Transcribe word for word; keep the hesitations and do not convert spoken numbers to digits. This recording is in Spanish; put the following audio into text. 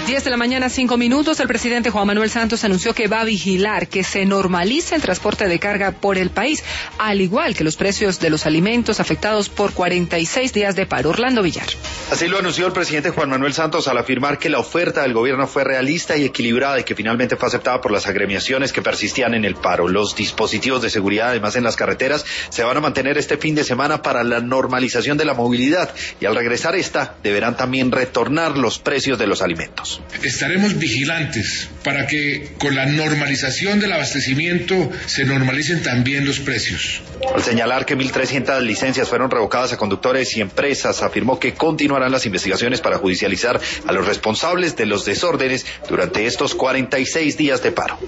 diez de la mañana, cinco minutos. El presidente Juan Manuel Santos anunció que va a vigilar que se normalice el transporte de carga por el país, al igual que los precios de los alimentos afectados por cuarenta y seis días de paro. Orlando Villar. Así lo anunció el presidente Juan Manuel Santos al afirmar que la oferta del gobierno fue realista y equilibrada y que finalmente fue aceptada por las agremiaciones que persistían en el paro. Los dispositivos de seguridad, además en las carreteras, se van a mantener este fin de semana para la normalización de la movilidad y al regresar esta deberán también retornar los precios de los alimentos. Estaremos vigilantes para que con la normalización del abastecimiento se normalicen también los precios. Al señalar que mil trescientas licencias fueron revocadas a conductores y empresas, afirmó que continuarán las investigaciones para judicializar a los responsables de los desórdenes durante estos cuarenta y seis días de paro.